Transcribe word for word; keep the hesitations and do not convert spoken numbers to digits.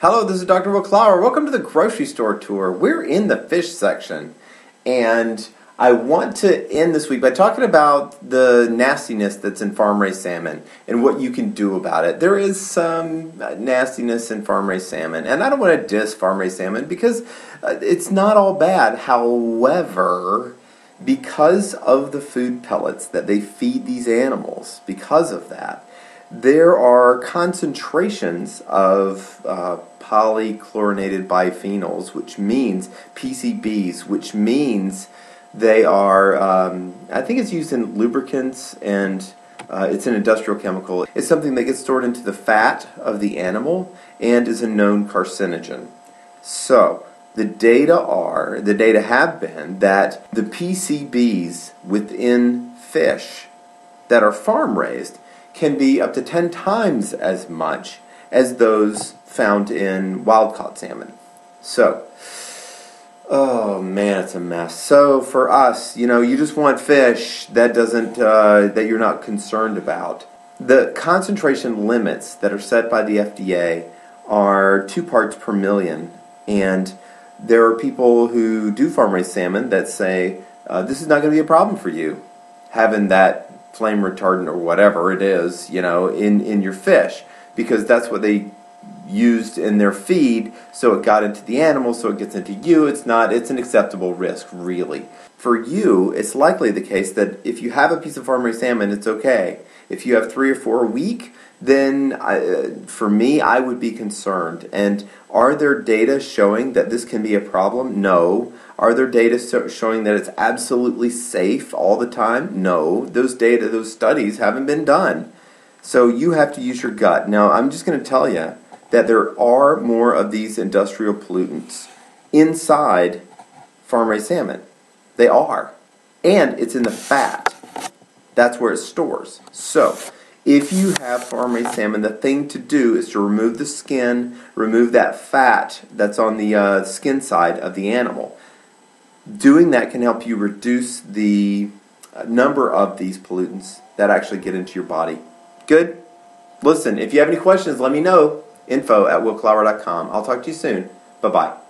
Hello, this is Doctor Will Clower. Welcome to the grocery store tour. We're in the fish section, and I want to end this week by talking about the nastiness that's in farm-raised salmon and what you can do about it. There is some nastiness in farm-raised salmon, and I don't want to diss farm-raised salmon because uh, it's not all bad. However, because of the food pellets that they feed these animals, because of that, there are concentrations of uh, polychlorinated biphenyls, which means P C Bs, which means they are, um, I think it's used in lubricants, and uh, it's an industrial chemical. It's something that gets stored into the fat of the animal and is a known carcinogen. So, the data are, the data have been that the P C Bs within fish that are farm-raised can be up to ten times as much as those found in wild-caught salmon. So, oh man, it's a mess. So for us, you know, you just want fish that doesn't, uh, that you're not concerned about. The concentration limits that are set by the F D A are two parts per million, and there are people who do farm-raised salmon that say, uh, this is not going to be a problem for you, having that flame retardant or whatever it is, you know, in, in your fish, because that's what they used in their feed, so it got into the animal, so it gets into you. It's not, it's an acceptable risk, really. For you, it's likely the case that if you have a piece of farm-raised salmon, it's okay. If you have three or four a week, then I, for me, I would be concerned. And are there data showing that this can be a problem? No. Are there data so showing that it's absolutely safe all the time? No. Those data, those studies haven't been done. So you have to use your gut. Now, I'm just going to tell you that there are more of these industrial pollutants inside farm-raised salmon. They are. And it's in the fat. That's where it stores. So, if you have farm-raised salmon, the thing to do is to remove the skin, remove that fat that's on the uh, skin side of the animal. Doing that can help you reduce the number of these pollutants that actually get into your body. Good? Listen, if you have any questions, let me know. Info at will clower dot com. I'll talk to you soon. Bye-bye.